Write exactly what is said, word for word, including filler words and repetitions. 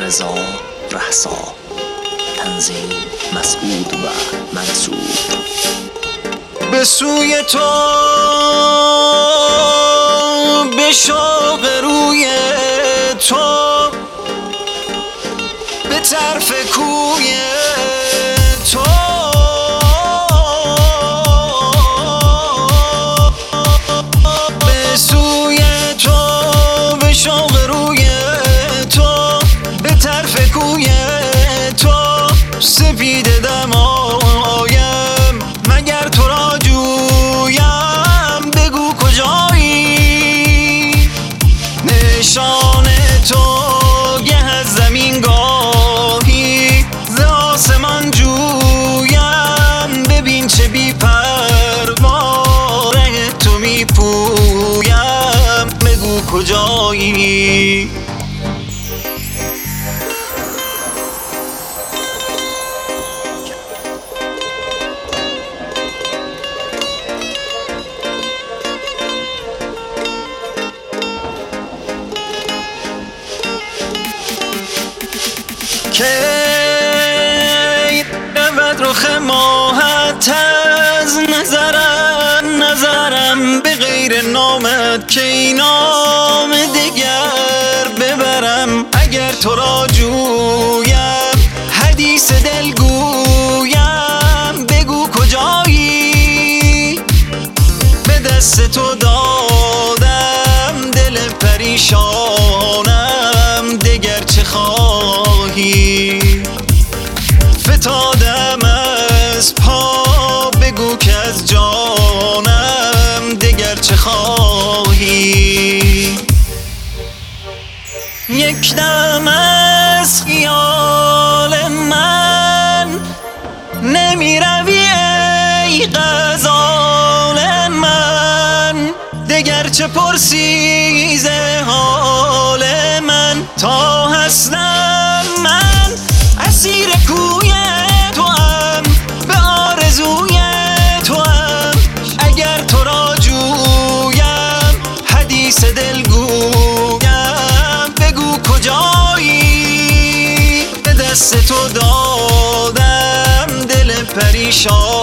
رضا رهسا، تنظیم مسعود و منصور. به سوی تو، به شوق روی تو، به طرف کوی تو، به سوی تو، به شوق روی تو، به طرف کوی تو، سپیده دمایم مگر تو را جویم، بگو کجایی؟ نشان تو گه از زمین گاهی ز آسمان جویم، ببین چه بی پروا ره تو می پویم، بگو کجایی؟ کی رود رخ ماهت از نظرم، نظرم به غیر نامت کی نام دگر ببرم، اگر تو را جویم حدیث دل گویم، بگو کجایی؟ به دست تو دادم دل پریشانم، دگر چه خواهی؟ فتادم از پا، بگو که از جانم دگر چه خواهی؟ یک دم از خیال من نمی روی ای غزال من، دگر چه پرسی ز حال من؟ تا هستم من اسیر کوی توام، به آرزوی توام، اگر تو را جویم حدیث دل گویم، بگو کجایی؟ به دست تو دادم دل پریشان